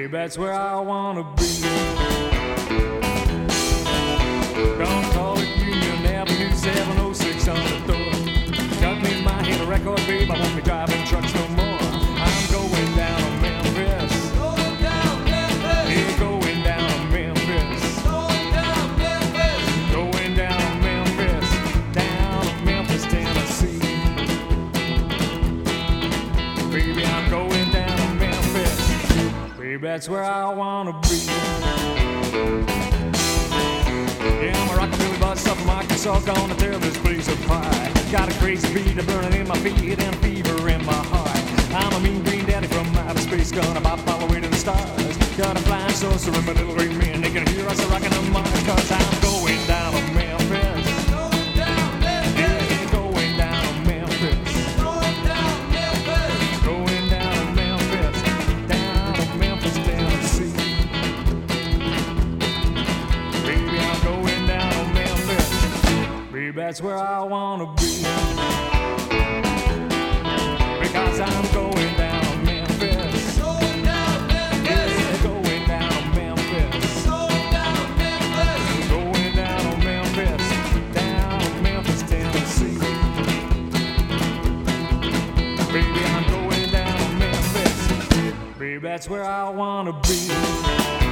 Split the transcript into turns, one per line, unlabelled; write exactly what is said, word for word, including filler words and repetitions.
Baby, that's where I wanna be. Don't call it Union Avenue, seven oh six on the door. Got me in my hand a record, babe, I won't be driving trucks no more. I'm going down to Memphis.
Going down Memphis.
Yeah, going down to Memphis.
Going down Memphis.
Going down to Memphis. Down to Memphis, Tennessee. Baby, I'm going down to Memphis. Baby, that's where I wanna be. Yeah, I'm a rockabilly bus up from Arkansas, gonna tear this place apart. Got a crazy beat burning in my feet and fever in my heart. I'm a mean green daddy from outer space, gonna bop all the way to the stars. Got a flying saucer in my little green man, they can hear us rocking on Mars, cause I'm going down to Memphis.
Going down Memphis.
Yeah, going down to Memphis.
Going down Memphis.
Going down to Memphis. Down to Memphis, Tennessee. Baby, I'm going down to Memphis. Baby, that's where I wanna be. Because I'm going down to Memphis.
Going down Memphis.
Yeah, going down to Memphis.
Going down Memphis.
Going down to Memphis. Down to Memphis, Tennessee. Baby, I'm going down to Memphis. Baby, that's where I wanna be.